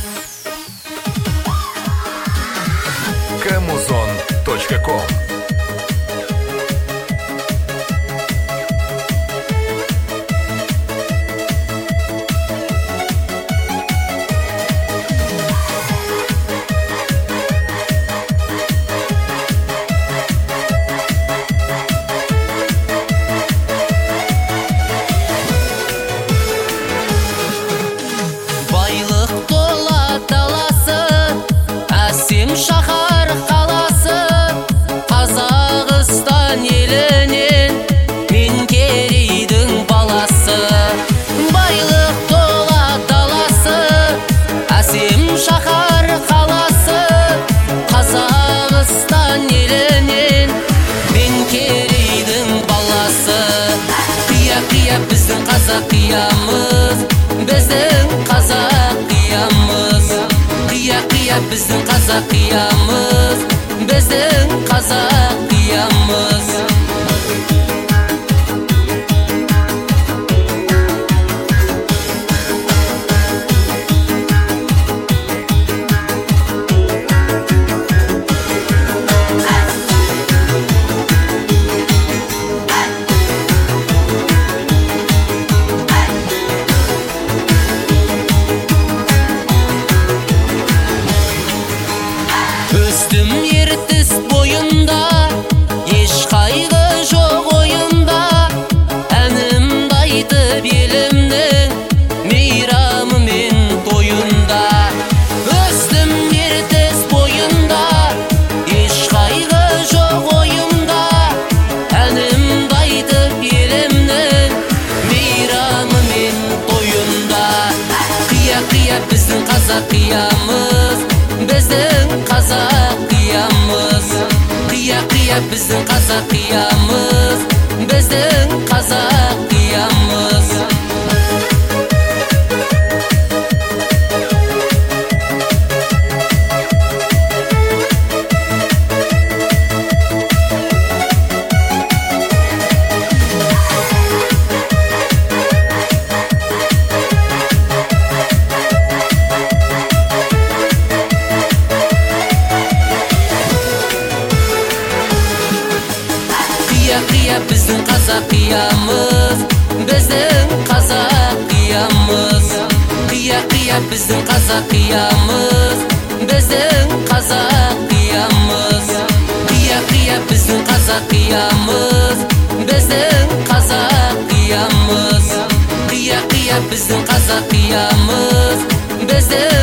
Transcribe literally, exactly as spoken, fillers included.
Камузон точка ком. Шахар қаласы Қазақстан елінен мен керейдің баласы. Байлық тола даласы әсем шахар қаласы Қазақстан елінен мен керейдің баласы. Қия-қия біздің қазақ қиямыз, біздің қазақ қиямыз. Қия-қия біздің қазақ қиямыз, біздің қазақ қиямыз. Өстім ертіс бойында, еш қайғы жоқ ойында. Әнімді айтып елімнің мейрамы мен тойында. Өстім ертіс бойында, еш қайғы жоқ ойында. Әнімді айтып елімнің мейрамы мен тойында. Қия-қия біздің қазақ қиямыз, біздің қазақ қиямыз. Қия-қия біздің қазақ қиямыз, біздің қазақ қиямыз. Қия-қия біздің қазақ қиямыз, біздің қазақ қиямыз. Қия-қия біздің қазақ қиямыз, біздің қазақ қиямыз. Қия-қия біздің қазақ қиямыз, біздің қазақ қиямыз. Қия-қия біздің қазақ қиямыз, біздің